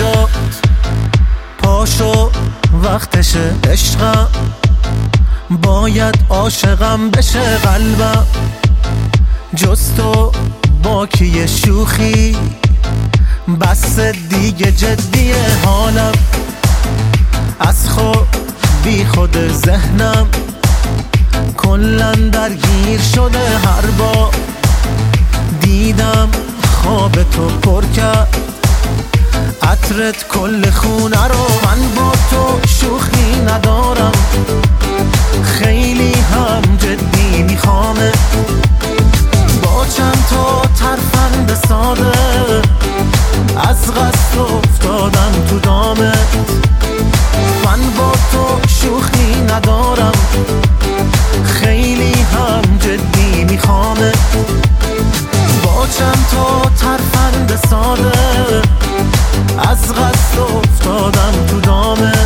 نجات پاشو وقتشه عشقم، باید عاشقم بشه قلبم. جز تو با کی شوخی، بس دیگه جدیه حالم. از خود بی خود ذهنم کلن درگیر شده، هر بار دیدم خواب تو پر کرد عطرت کل خونه رو. من با تو شوخی ندارم، خیلی هم جدی میخوامه. با چند تا ترفند ساده از قصد افتادم تو دامت. من با تو شوخی ندارم، خیلی هم جدی میخوامه. با چند تا ترفند ساده از قصد افتادم تو دامت.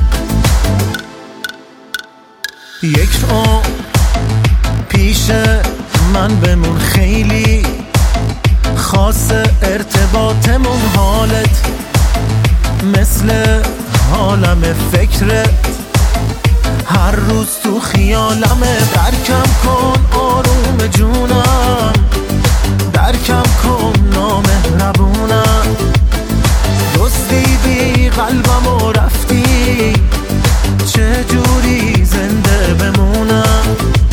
یک عمر پیش من بمون، خیلی خاص ارتباطمون. حالت مثل حالم فکرت، هر روز تو خیالمه. درکم کن آروم جونم، درکم کن نامهربونم. دزدیدی قلبم و رفتی، چه جوری زنده بمونم.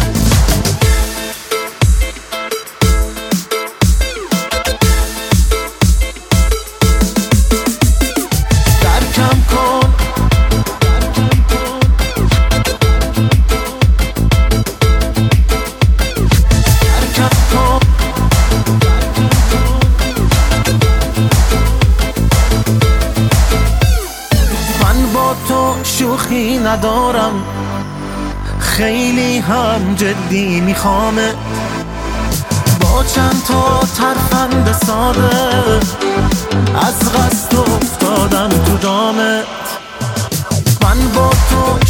درکم کن تو شوخی ندارم، خیلی هم جدی میخوامه. با چند تا ترفند ساده از قصد افتادم تو دامت. من با تو